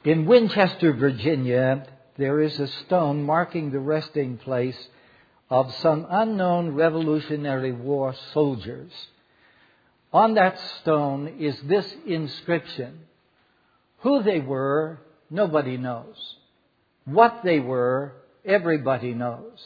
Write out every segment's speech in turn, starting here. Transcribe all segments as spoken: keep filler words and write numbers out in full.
In Winchester, Virginia, there is a stone marking the resting place of some unknown Revolutionary War soldiers. On that stone is this inscription: who they were, nobody knows. What they were, everybody knows.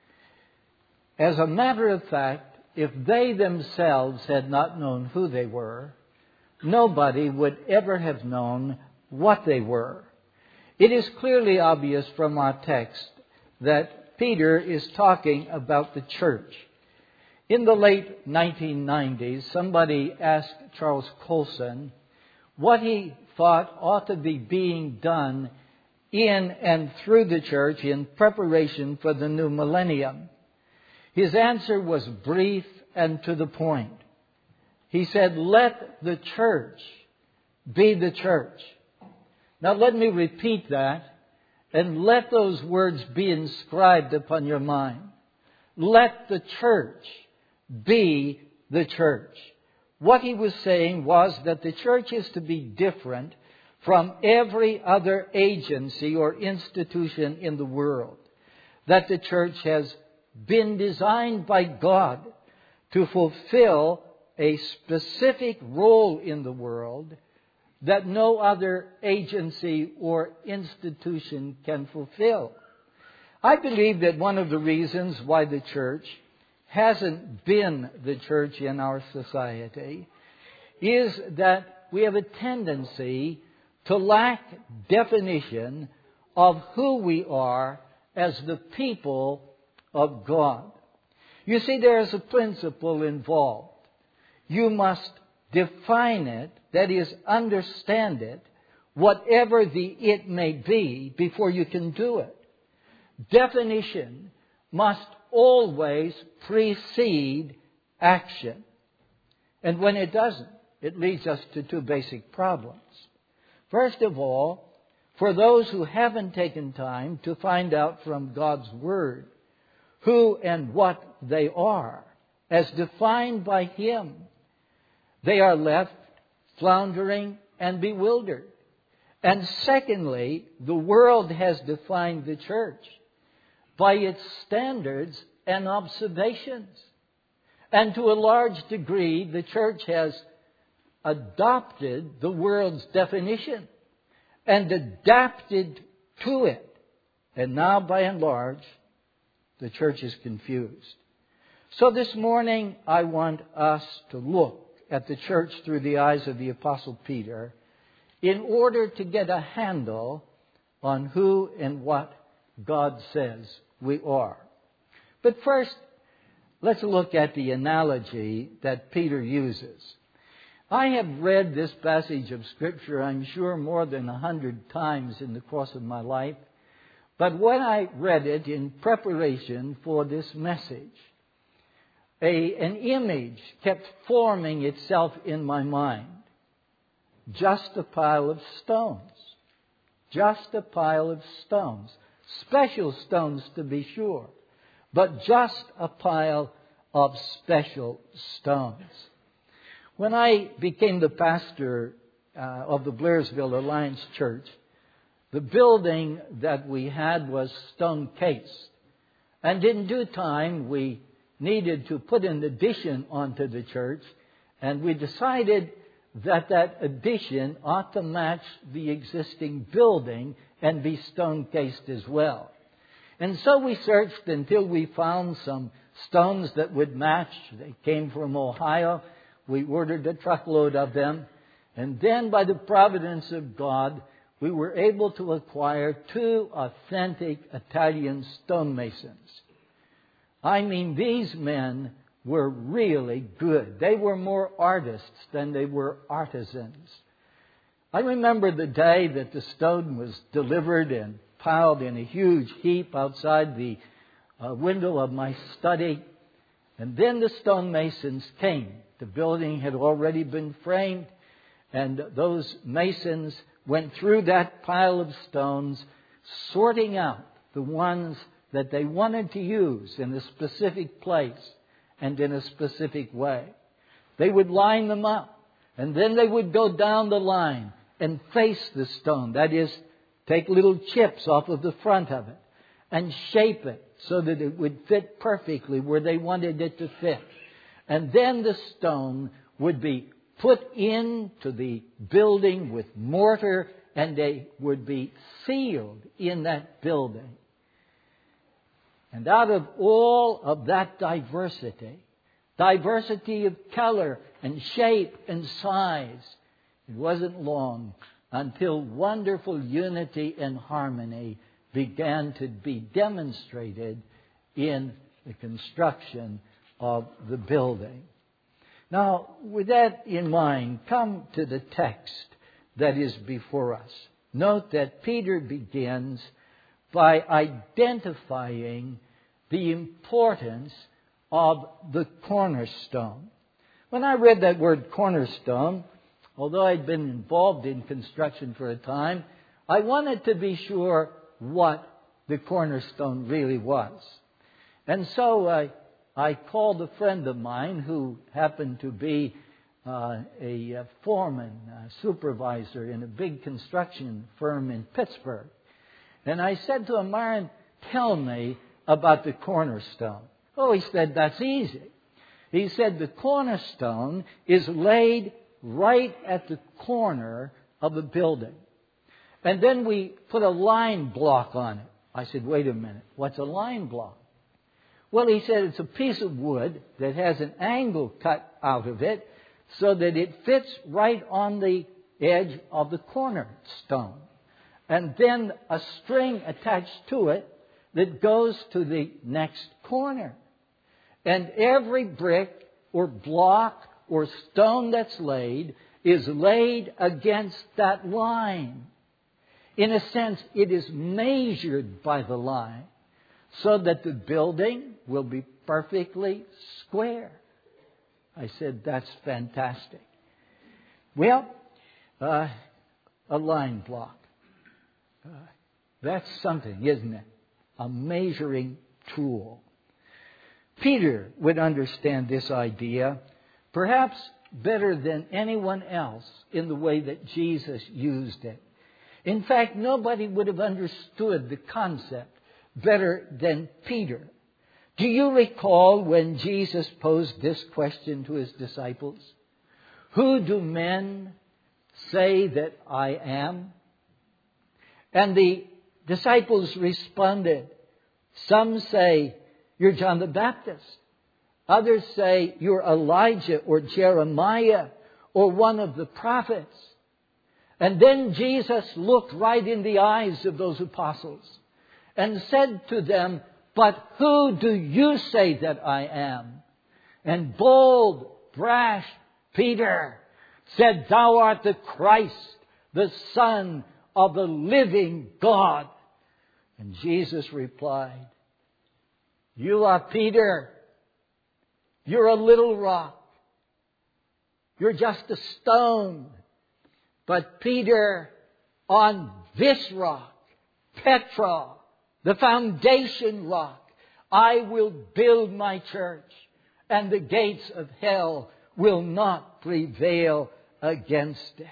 As a matter of fact, if they themselves had not known who they were, nobody would ever have known what they were. It is clearly obvious from our text that Peter is talking about the church. In the late nineteen nineties, somebody asked Charles Colson what he thought ought to be being done in and through the church in preparation for the new millennium. His answer was brief and to the point. He said, "Let the church be the church." Now let me repeat that, and let those words be inscribed upon your mind. Let the church be the church. What he was saying was that the church is to be different from every other agency or institution in the world. That the church has been designed by God to fulfill a specific role in the world that no other agency or institution can fulfill. I believe that one of the reasons why the church hasn't been the church in our society is that we have a tendency to lack definition of who we are as the people of God. You see, there is a principle involved. You must define it, that is, understand it, whatever the it may be, before you can do it. Definition must always precede action. And when it doesn't, it leads us to two basic problems. First of all, for those who haven't taken time to find out from God's Word who and what they are, as defined by Him, they are left floundering and bewildered. And secondly, the world has defined the church by its standards and observations. And to a large degree, the church has adopted the world's definition and adapted to it. And now, by and large, the church is confused. So this morning, I want us to look at the church through the eyes of the Apostle Peter in order to get a handle on who and what God says we are. But first, let's look at the analogy that Peter uses. I have read this passage of Scripture, I'm sure, more than a hundred times in the course of my life. But when I read it in preparation for this message, A, an image kept forming itself in my mind. Just a pile of stones. Just a pile of stones. Special stones, to be sure. But just a pile of special stones. When I became the pastor uh, of the Blairsville Alliance Church, the building that we had was stone-cased. And in due time, we needed to put an addition onto the church, and we decided that that addition ought to match the existing building and be stone-cased as well. And so we searched until we found some stones that would match. They came from Ohio. We ordered a truckload of them. And then, by the providence of God, we were able to acquire two authentic Italian stonemasons. I mean, these men were really good. They were more artists than they were artisans. I remember the day that the stone was delivered and piled in a huge heap outside the uh, window of my study. And then the stonemasons came. The building had already been framed, and those masons went through that pile of stones, sorting out the ones that they wanted to use in a specific place and in a specific way. They would line them up, and then they would go down the line and face the stone. That is, take little chips off of the front of it, and shape it so that it would fit perfectly where they wanted it to fit. And then the stone would be put into the building with mortar, and they would be sealed in that building. And out of all of that diversity, diversity of color and shape and size, it wasn't long until wonderful unity and harmony began to be demonstrated in the construction of the building. Now, with that in mind, come to the text that is before us. Note that Peter begins by identifying the importance of the cornerstone. When I read that word cornerstone, although I'd been involved in construction for a time, I wanted to be sure what the cornerstone really was. And so I, I called a friend of mine who happened to be uh, a, a foreman, a supervisor in a big construction firm in Pittsburgh. And I said to him, Myron, tell me about the cornerstone. Oh, he said, that's easy. He said, the cornerstone is laid right at the corner of a building. And then we put a line block on it. I said, wait a minute, what's a line block? Well, he said, it's a piece of wood that has an angle cut out of it so that it fits right on the edge of the cornerstone. And then a string attached to it that goes to the next corner. And every brick or block or stone that's laid is laid against that line. In a sense, it is measured by the line so that the building will be perfectly square. I said, that's fantastic. Well, uh, a line block. Uh, that's something, isn't it? A measuring tool. Peter would understand this idea perhaps better than anyone else in the way that Jesus used it. In fact, nobody would have understood the concept better than Peter. Do you recall when Jesus posed this question to his disciples? Who do men say that I am? And the disciples responded, some say, you're John the Baptist. Others say, you're Elijah or Jeremiah or one of the prophets. And then Jesus looked right in the eyes of those apostles and said to them, but who do you say that I am? And bold, brash Peter said, thou art the Christ, the Son of the living God. And Jesus replied, you are Peter. You're a little rock. You're just a stone. But Peter, on this rock, Petra, the foundation rock, I will build my church, and the gates of hell will not prevail against it.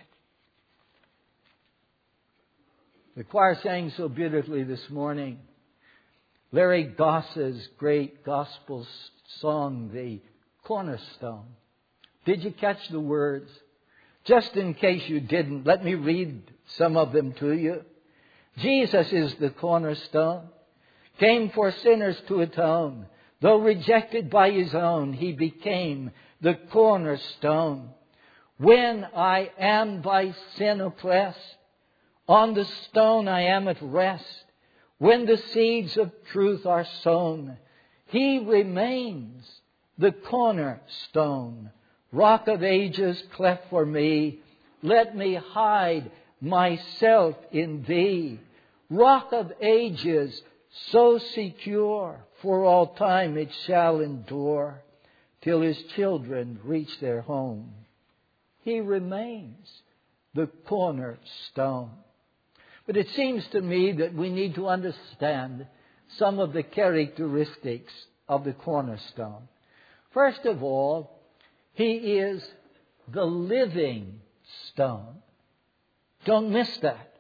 The choir sang so beautifully this morning. Larry Goss's great gospel song, The Cornerstone. Did you catch the words? Just in case you didn't, let me read some of them to you. Jesus is the cornerstone, came for sinners to atone. Though rejected by his own, he became the cornerstone. When I am by sin oppressed, on the stone I am at rest. When the seeds of truth are sown, he remains the cornerstone. Rock of ages cleft for me, let me hide myself in thee. Rock of ages so secure, for all time it shall endure, till his children reach their home. He remains the cornerstone. But it seems to me that we need to understand some of the characteristics of the cornerstone. First of all, he is the living stone. Don't miss that.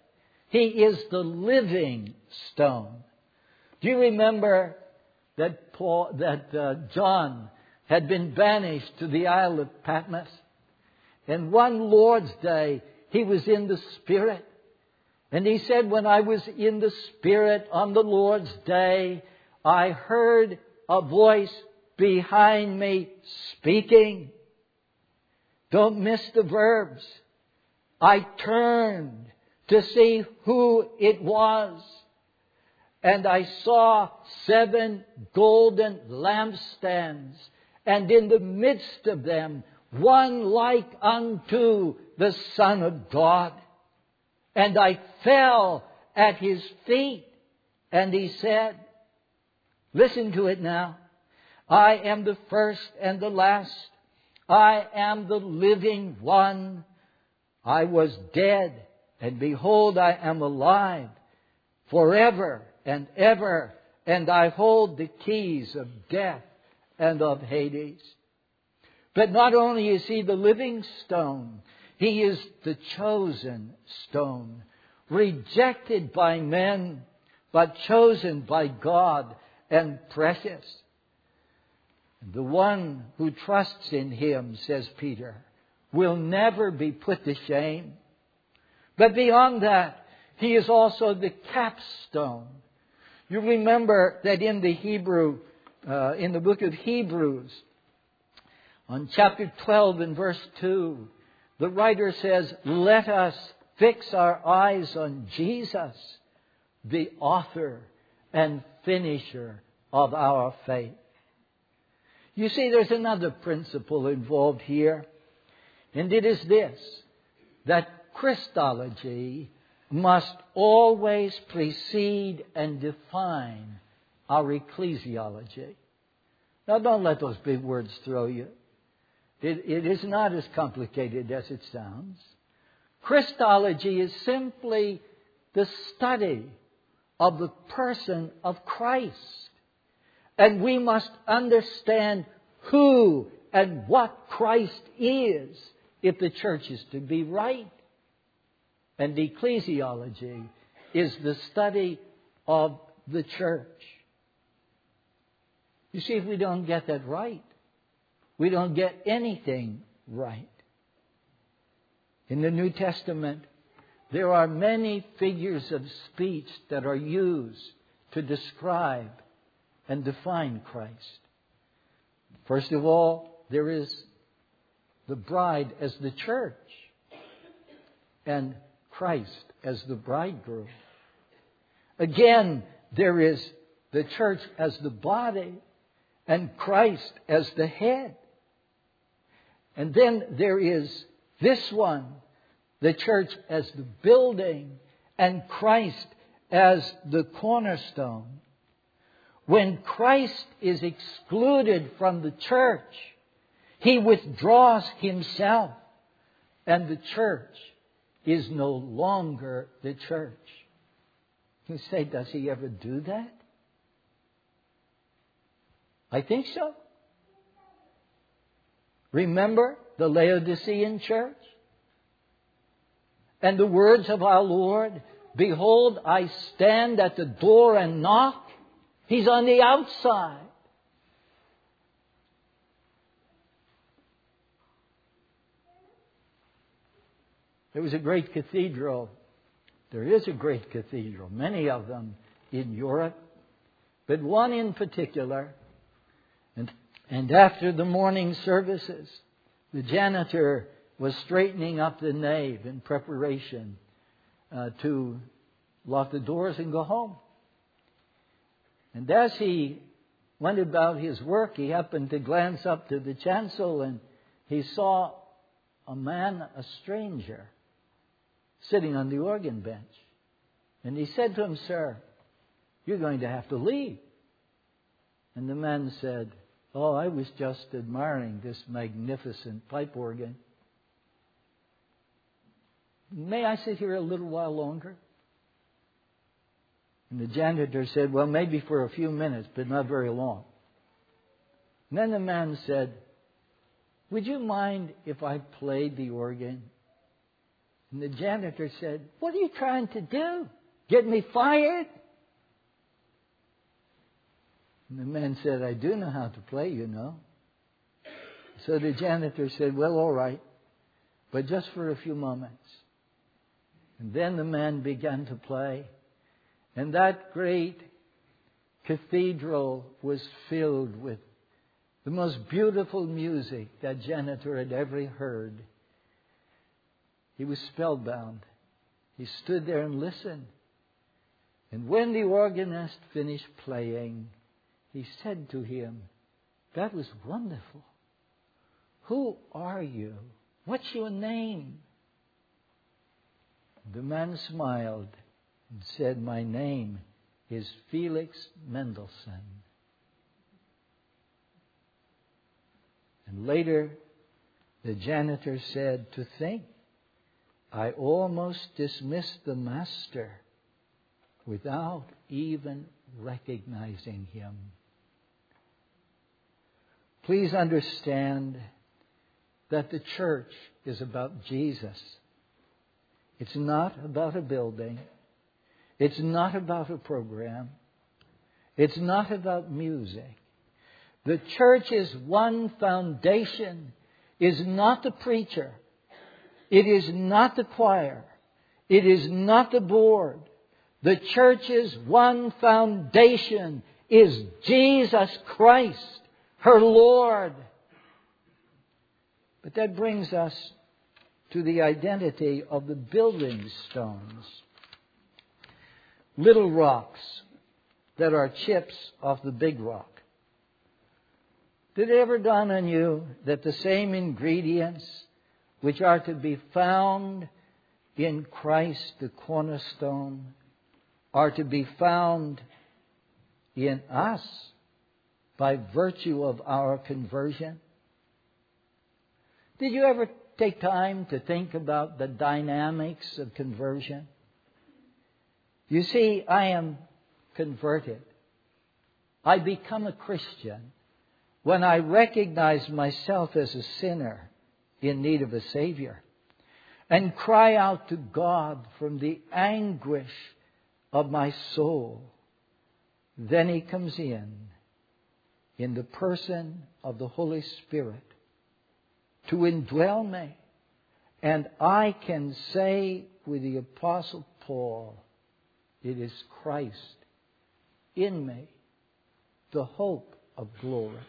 He is the living stone. Do you remember that Paul, that uh, John had been banished to the Isle of Patmos? And one Lord's Day, he was in the Spirit. And he said, when I was in the Spirit on the Lord's Day, I heard a voice behind me speaking. Don't miss the verbs. I turned to see who it was. And I saw seven golden lampstands. And in the midst of them, one like unto the Son of God. And I fell at His feet. And He said, listen to it now. I am the first and the last. I am the living one. I was dead, and behold, I am alive forever and ever. And I hold the keys of death and of Hades. But not only is He the living stone, He is the chosen stone, rejected by men, but chosen by God and precious. The one who trusts in Him, says Peter, will never be put to shame. But beyond that, He is also the capstone. You remember that in the Hebrew, uh, in the book of Hebrews, on chapter twelve and verse two, the writer says, let us fix our eyes on Jesus, the author and finisher of our faith. You see, there's another principle involved here, and it is this, that Christology must always precede and define our ecclesiology. Now, don't let those big words throw you. It, it is not as complicated as it sounds. Christology is simply the study of the person of Christ. And we must understand who and what Christ is if the church is to be right. And ecclesiology is the study of the church. You see, if we don't get that right, we don't get anything right. In the New Testament, there are many figures of speech that are used to describe and define Christ. First of all, there is the bride as the church and Christ as the bridegroom. Again, there is the church as the body and Christ as the head. And then there is this one, the church as the building and Christ as the cornerstone. When Christ is excluded from the church, He withdraws Himself, and the church is no longer the church. You say, does He ever do that? I think so. Remember the Laodicean church? And the words of our Lord, behold, I stand at the door and knock. He's on the outside. There was a great cathedral. There is a great cathedral, many of them in Europe, but one in particular. And, and after the morning services, the janitor was straightening up the nave in preparation uh, to lock the doors and go home. And as he went about his work, he happened to glance up to the chancel and he saw a man, a stranger, sitting on the organ bench. And he said to him, "Sir, you're going to have to leave." And the man said, "Oh, I was just admiring this magnificent pipe organ. May I sit here a little while longer?" And the janitor said, "Well, maybe for a few minutes, but not very long." And then the man said, "Would you mind if I played the organ?" And the janitor said, "What are you trying to do? Get me fired?" And the man said, "I do know how to play, you know." So the janitor said, "Well, all right, but just for a few moments." And then the man began to play. And that great cathedral was filled with the most beautiful music that janitor had ever heard. He was spellbound. He stood there and listened. And when the organist finished playing, he said to him, "That was wonderful. Who are you? What's your name?" The man smiled and said, "My name is Felix Mendelssohn." And later, the janitor said, "To think, I almost dismissed the master without even recognizing him." Please understand that the church is about Jesus. It's not about a building. It's not about a program. It's not about music. The church's one foundation is not the preacher. It is not the choir. It is not the board. The church's one foundation is Jesus Christ, her Lord. But that brings us to the identity of the building stones. Little rocks that are chips off the big rock. Did it ever dawn on you that the same ingredients which are to be found in Christ, the cornerstone, are to be found in us by virtue of our conversion? Did you ever take time to think about the dynamics of conversion? You see, I am converted. I become a Christian when I recognize myself as a sinner in need of a Savior and cry out to God from the anguish of my soul. Then He comes in, in the person of the Holy Spirit, to indwell me. And I can say with the Apostle Paul, it is Christ in me, the hope of glory.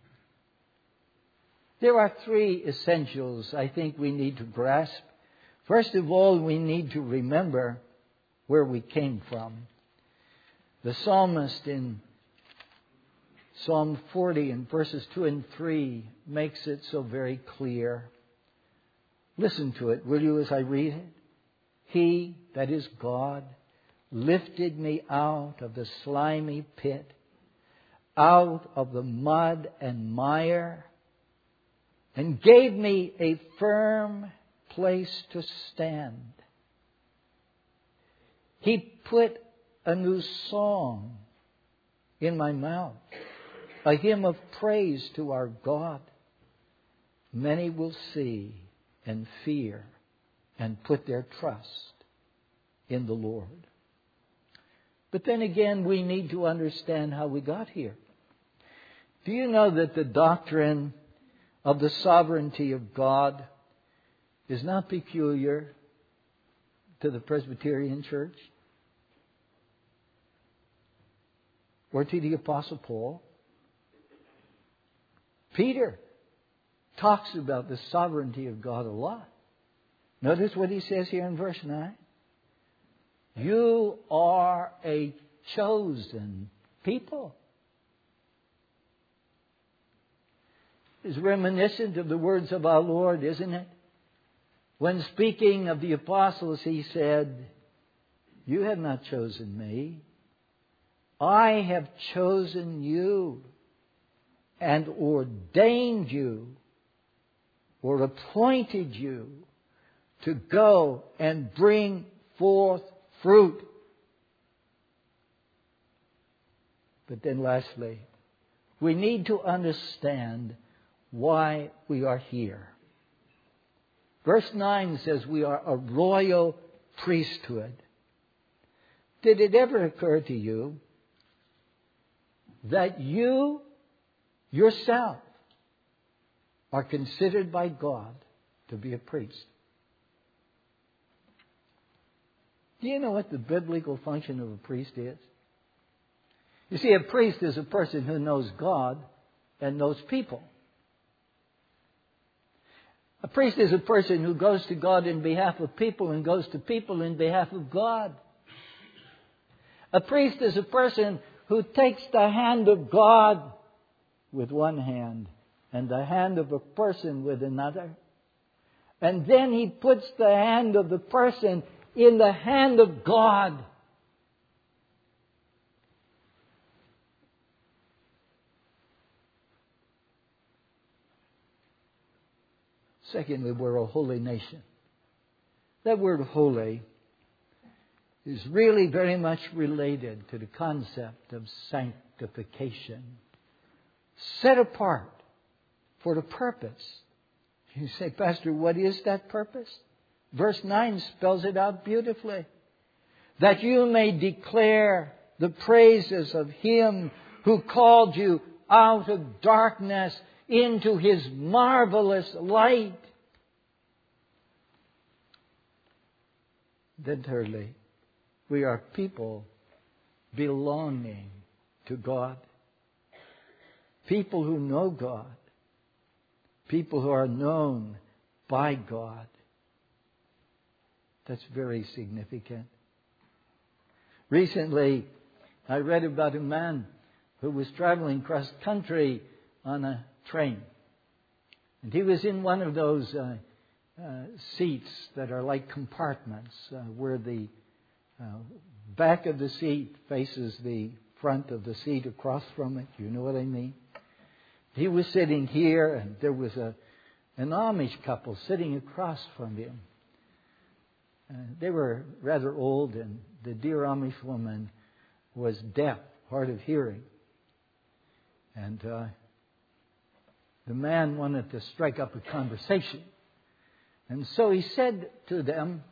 There are three essentials I think we need to grasp. First of all, we need to remember where we came from. The psalmist in Psalm forty in verses two and three makes it so very clear. Listen to it, will you, as I read it? He, that is God, lifted me out of the slimy pit, out of the mud and mire, and gave me a firm place to stand. He put a new song in my mouth, a hymn of praise to our God. Many will see and fear and put their trust in the Lord. But then again, we need to understand how we got here. Do you know that the doctrine of the sovereignty of God is not peculiar to the Presbyterian Church or to the Apostle Paul? Peter talks about the sovereignty of God a lot. Notice what he says here in verse nine. You are a chosen people. It's reminiscent of the words of our Lord, isn't it? When speaking of the apostles, He said, you have not chosen me. I have chosen you and ordained you or appointed you to go and bring forth fruit. But then lastly, we need to understand why we are here. Verse nine says we are a royal priesthood. Did it ever occur to you that you yourself are considered by God to be a priest? Do you know what the biblical function of a priest is? You see, a priest is a person who knows God and knows people. A priest is a person who goes to God in behalf of people and goes to people in behalf of God. A priest is a person who takes the hand of God with one hand and the hand of a person with another. And then he puts the hand of the person in the hand of God. Secondly, we're a holy nation. That word holy is really very much related to the concept of sanctification. Set apart for the purpose. You say, Pastor, what is that purpose? Verse nine spells it out beautifully. That you may declare the praises of Him who called you out of darkness into His marvelous light. Then thirdly, we are people belonging to God. People who know God. People who are known by God. That's very significant. Recently, I read about a man who was traveling cross country on a train. And he was in one of those uh, uh, seats that are like compartments, uh, where the uh, back of the seat faces the front of the seat across from it. You know what I mean? He was sitting here, and there was a an Amish couple sitting across from him. Uh, they were rather old, and the dear Amish woman was deaf, hard of hearing. And uh, the man wanted to strike up a conversation. And so he said to them,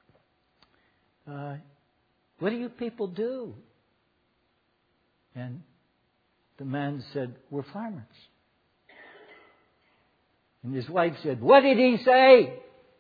uh, what do you people do? And the man said, we're farmers. And his wife said, what did he say?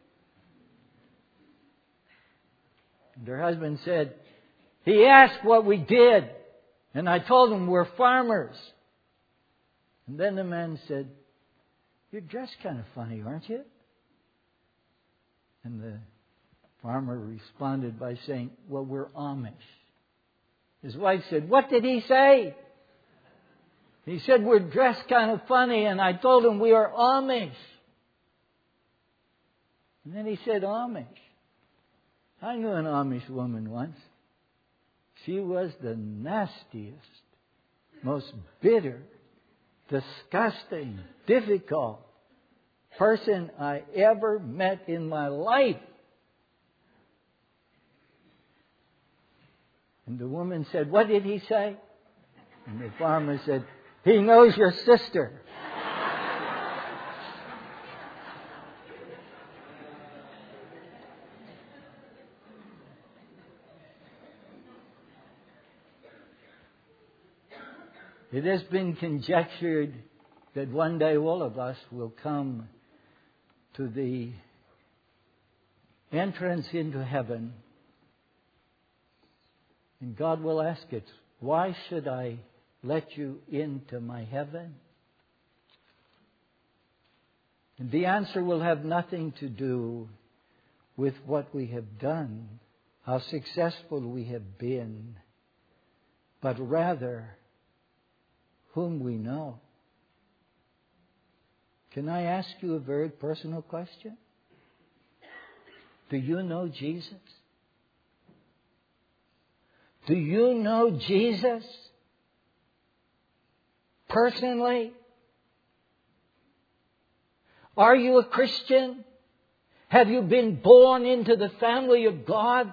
And her husband said, he asked what we did. And I told him we're farmers. And then the man said, you're dressed kind of funny, aren't you? And the farmer responded by saying, well, we're Amish. His wife said, what did he say? He said, we're dressed kind of funny, and I told him we are Amish. And then he said, Amish. I knew an Amish woman once. She was the nastiest, most bitter, disgusting, difficult person I ever met in my life. And the woman said, what did he say? And the farmer said, he knows your sister. It has been conjectured that one day all of us will come to the entrance into heaven, and God will ask us, why should I let you into my heaven? And the answer will have nothing to do with what we have done, how successful we have been, but rather whom we know. Can I ask you a very personal question? Do you know Jesus? Do you know Jesus personally? Are you a Christian? Have you been born into the family of God?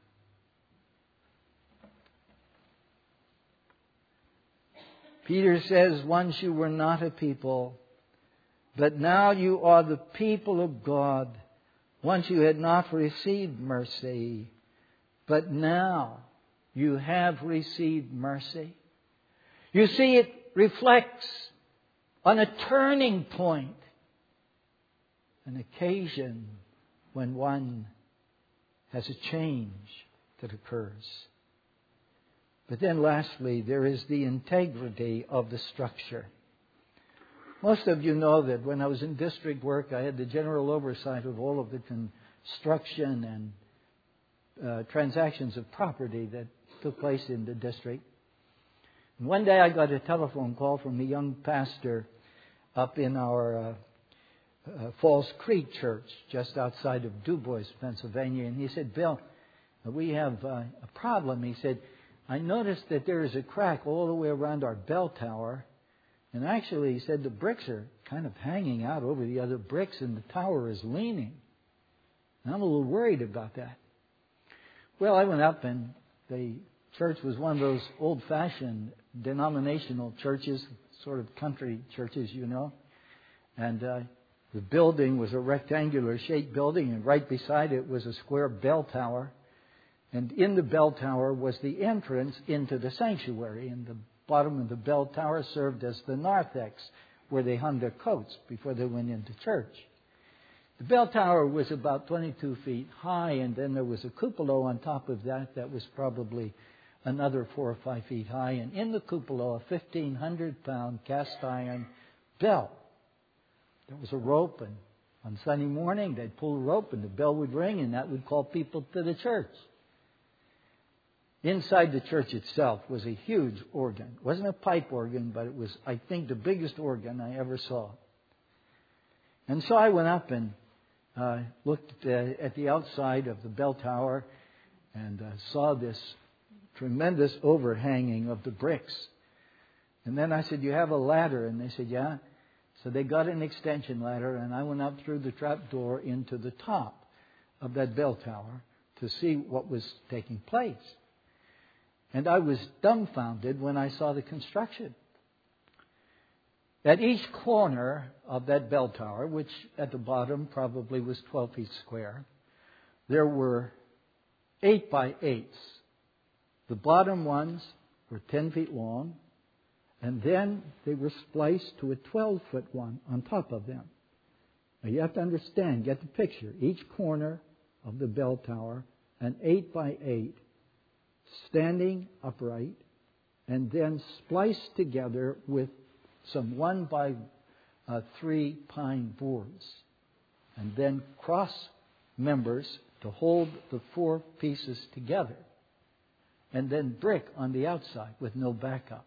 Peter says, once you were not a people, but now you are the people of God, Once you had not received mercy, but now you have received mercy. You see, it reflects on a turning point, an occasion when one has a change that occurs. But then lastly, there is the integrity of the structure. Most of you know that when I was in district work, I had the general oversight of all of the construction and uh, transactions of property that took place in the district. And one day I got a telephone call from a young pastor up in our uh, uh, Falls Creek Church, just outside of DuBois, Pennsylvania. And he said, "Bill, we have uh, a problem." He said, "I noticed that there is a crack all the way around our bell tower. And actually," he said, "the bricks are kind of hanging out over the other bricks and the tower is leaning. And I'm a little worried about that." Well, I went up, and the church was one of those old-fashioned denominational churches, sort of country churches, you know. And uh, the building was a rectangular-shaped building, and right beside it was a square bell tower. And in the bell tower was the entrance into the sanctuary, and the bottom of the bell tower served as the narthex, where they hung their coats before they went into church. The bell tower was about twenty-two feet high, and then there was a cupola on top of that that was probably another four or five feet high. And in the cupola, a fifteen hundred pound cast iron bell. There was a rope, and on Sunday morning they'd pull the rope and the bell would ring, and that would call people to the church. Inside the church itself was a huge organ. It wasn't a pipe organ, but it was, I think, the biggest organ I ever saw. And so I went up and uh, looked uh, at the outside of the bell tower and uh, saw this tremendous overhanging of the bricks. And then I said, "You have a ladder?" And they said, "Yeah." So they got an extension ladder, and I went up through the trap door into the top of that bell tower to see what was taking place. And I was dumbfounded when I saw the construction. At each corner of that bell tower, which at the bottom probably was twelve feet square, there were eight by eights. The bottom ones were ten feet long, and then they were spliced to a twelve foot one on top of them. Now you have to understand, get the picture. Each corner of the bell tower, an eight by eight, standing upright, and then spliced together with some one by uh, three pine boards, and then cross members to hold the four pieces together, and then brick on the outside with no backup.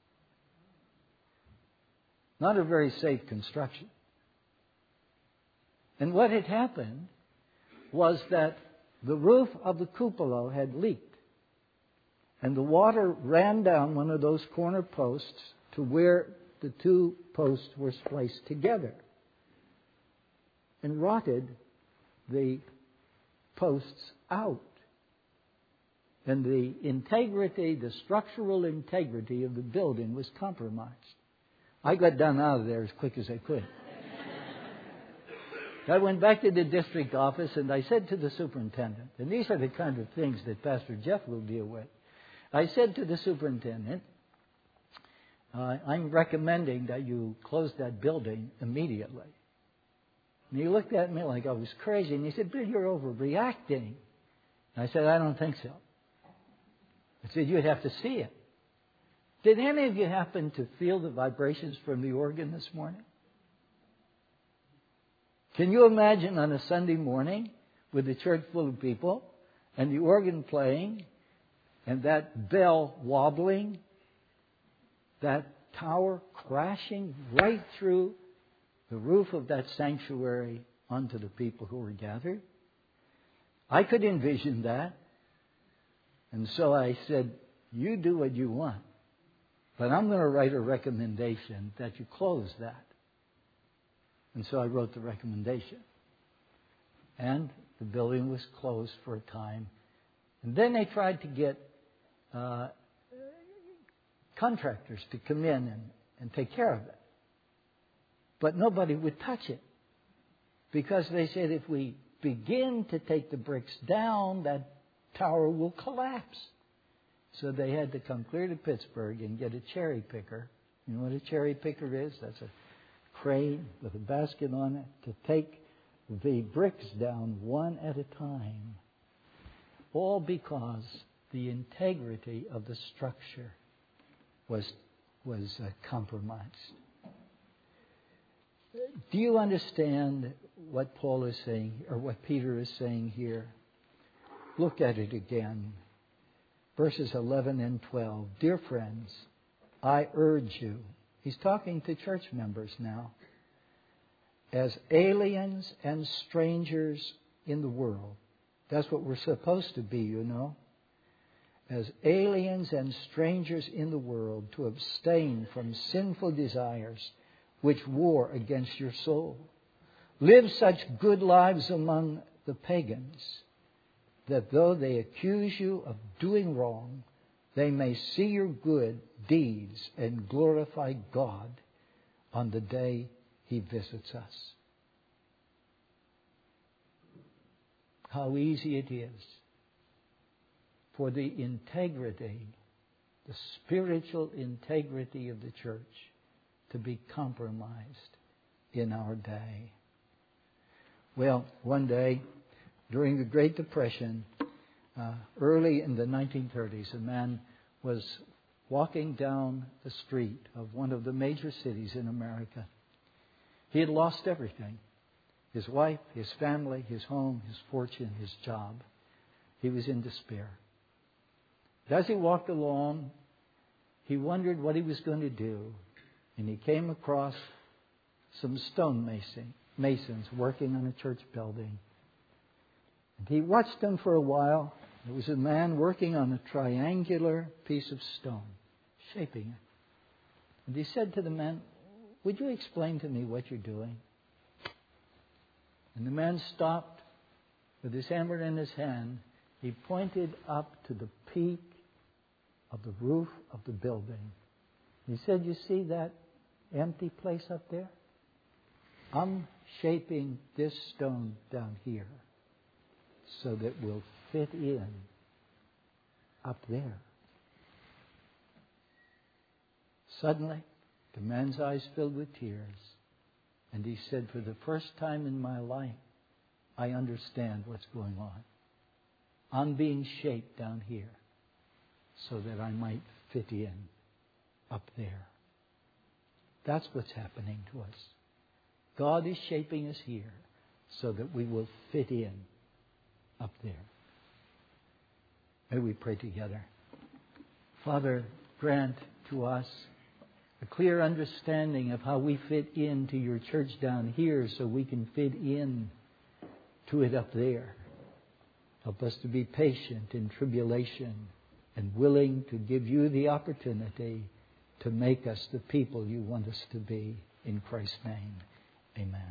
Not a very safe construction. And what had happened was that the roof of the cupola had leaked. And the water ran down one of those corner posts to where the two posts were spliced together and rotted the posts out. And the integrity, the structural integrity of the building was compromised. I got down out of there as quick as I could. I went back to the district office and I said to the superintendent, and these are the kind of things that Pastor Jeff will deal with. I said to the superintendent, uh, "I'm recommending that you close that building immediately." And he looked at me like I was crazy, and he said, "Bill, you're overreacting." And I said, "I don't think so." I said, "You'd have to see it." Did any of you happen to feel the vibrations from the organ this morning? Can you imagine on a Sunday morning with the church full of people and the organ playing and that bell wobbling, that tower crashing right through the roof of that sanctuary onto the people who were gathered? I could envision that. And so I said, "You do what you want, but I'm going to write a recommendation that you close that." And so I wrote the recommendation. And the building was closed for a time. And then they tried to get uh, contractors to come in and, and take care of it. But nobody would touch it. Because they said if we begin to take the bricks down, that tower will collapse. So they had to come clear to Pittsburgh and get a cherry picker. You know what a cherry picker is? That's a crane with a basket on it to take the bricks down one at a time. All because the integrity of the structure was, was uh, compromised. Do you understand what Paul is saying, or what Peter is saying here? Look at it again. Verses eleven and twelve. Dear friends, I urge you. He's talking to church members now. As aliens and strangers in the world. That's what we're supposed to be, you know. As aliens and strangers in the world, to abstain from sinful desires which war against your soul. Live such good lives among the pagans, that though they accuse you of doing wrong, they may see your good deeds and glorify God on the day He visits us. How easy it is for the integrity, the spiritual integrity of the church to be compromised in our day. Well, one day, during the Great Depression, uh, early in the nineteen thirties, a man was walking down the street of one of the major cities in America. He had lost everything. His wife, his family, his home, his fortune, his job. He was in despair. As he walked along, he wondered what he was going to do. And he came across some stone mason, masons working on a church building. And he watched them for a while. There was a man working on a triangular piece of stone, shaping it. And he said to the man, would you explain to me what you're doing? And the man stopped with his hammer in his hand. He pointed up to the peak of the roof of the building. He said, you see that empty place up there? I'm shaping this stone down here so that we'll fit in up there. Suddenly, the man's eyes filled with tears. And he said, for the first time in my life, I understand what's going on. I'm being shaped down here so that I might fit in up there. That's what's happening to us. God is shaping us here so that we will fit in up there. May we pray together. Father, grant to us a clear understanding of how we fit into your church down here so we can fit in to it up there. Help us to be patient in tribulation and willing to give you the opportunity to make us the people you want us to be. In Christ's name, amen.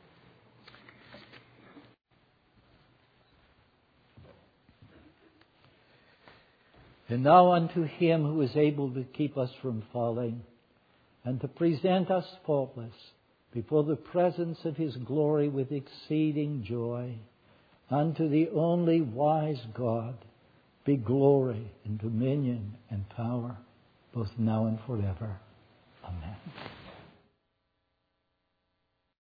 And now unto Him who is able to keep us from falling and to present us faultless before the presence of His glory with exceeding joy, unto the only wise God be glory and dominion and power, both now and forever. Amen.